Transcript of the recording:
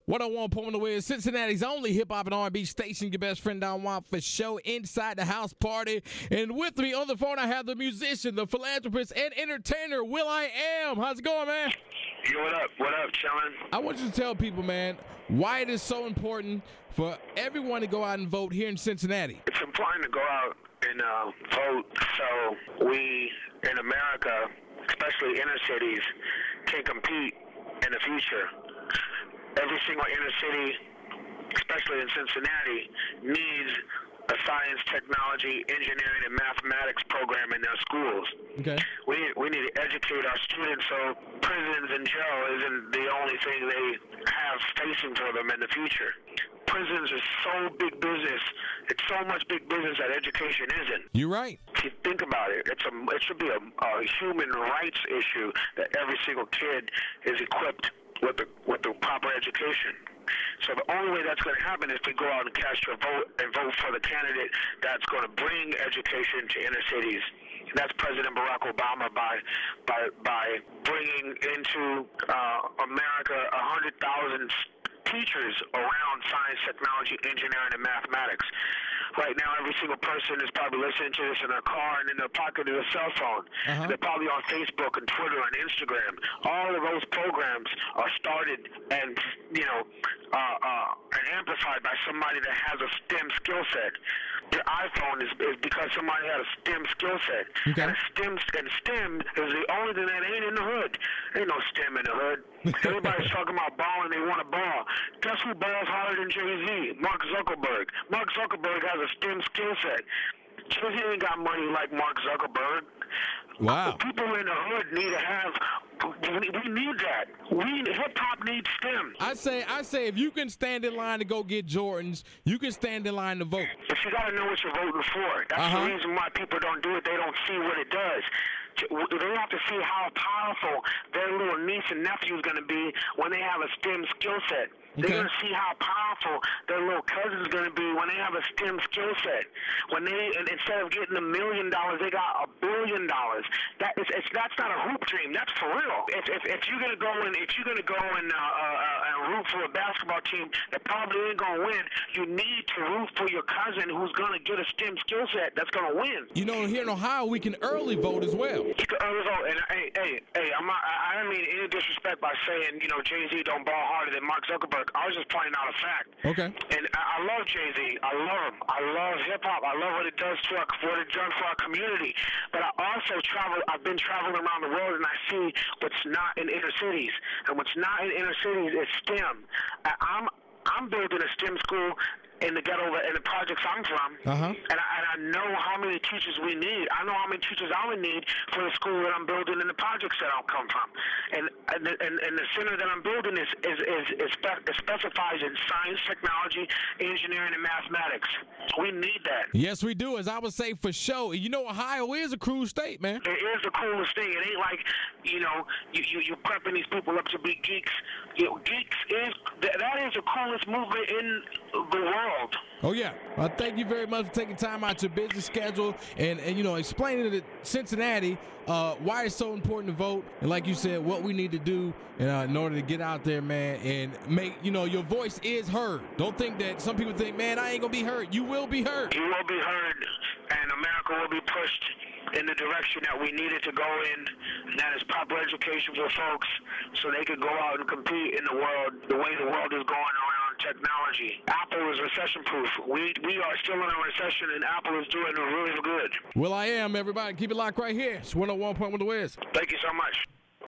101.1 The Wiz, Cincinnati's only hip-hop and R&B station. Your best friend Don Juan for show inside the house party. And with me on the phone, I have the musician, the philanthropist, and entertainer, will.i.am. How's it going, man? Yo, what up? What up, chillin'? I want you to tell people, man, why it is so important for everyone to go out and vote here in Cincinnati. It's important to go out and vote so we, in America, especially inner cities, can compete in the future. Every single inner city, especially in Cincinnati, needs a science, technology, engineering, and mathematics program in their schools. Okay. We need to educate our students so prisons and jail isn't the only thing they have facing for them in the future. Prisons are so big business. It's so much big business that education isn't. You're right. If you think about it, it should be a human rights issue that every single kid is equipped with the proper education. So the only way that's going to happen is to go out and cast your vote and vote for the candidate that's going to bring education to inner cities. And that's President Barack Obama by bringing into America 100,000 teachers around science, technology, engineering, and mathematics. Right now, every single person is probably listening to this in their car and in their pocket of their cell phone. They're probably on Facebook and Twitter and Instagram. All of those programs are started and, and amplified by somebody that has a STEM skill set. Your iPhone is because somebody had a STEM skill set. Okay. And STEM is the only thing that ain't in the hood. Ain't no STEM in the hood. Everybody's talking about balling, they want to ball. Guess who balls harder than Jay-Z? Mark Zuckerberg. Mark Zuckerberg has a STEM skill set. Jay-Z ain't got money like Mark Zuckerberg. Wow. People in the hood need to have, we need that. Hip-hop needs STEM. I say if you can stand in line to go get Jordans, you can stand in line to vote. But you got to know what you're voting for. That's the reason why people don't do it. They don't see what it does. They have to see how powerful their little niece and nephew is going to be when they have a STEM skill set. They're going to see how powerful their little cousin is going to be when they have a STEM skill set. When instead of getting $1 million, they got $1 billion. That's not a hoop dream. That's for real. If you're going to go and root for a basketball team that probably ain't going to win, you need to root for your cousin who's going to get a STEM skill set that's going to win. You know, here in Ohio, we can early vote as well. You can early vote, and I don't mean any disrespect by saying Jay-Z don't ball harder than Mark Zuckerberg. I was just pointing out a fact. Okay. And I love Jay-Z. I love him. I love hip-hop. I love what it does for our community. But I've been traveling around the world, and I see what's not in inner cities. And what's not in inner cities is STEM. I'm building a STEM school in the ghetto, in the projects I'm from, and I know how many teachers we need. I know how many teachers I would need for the school that I'm building in the projects that I'll come from. And the center that I'm building is specifies in science, technology, engineering, and mathematics. We need that. Yes, we do. As I would say, for sure. You know, Ohio is a cruel state, man. It is the coolest thing. It ain't like, you're prepping these people up to be geeks. That is the coolest movement in the world. Oh, yeah. Thank you very much for taking time out your busy schedule and explaining to Cincinnati why it's so important to vote. And like you said, what we need to do in order to get out there, man, and make, your voice is heard. Don't think that some people think, man, I ain't going to be heard. You will be heard. You will be heard, and America will be pushed in the direction that we needed to go in, and that is proper education for folks so they can go out and compete in the world the way the world is going around technology. Apple is recession-proof. We are still in a recession, and Apple is doing really good. will.i.am, everybody. Keep it locked right here. It's 101.1 The Wiz. Thank you so much.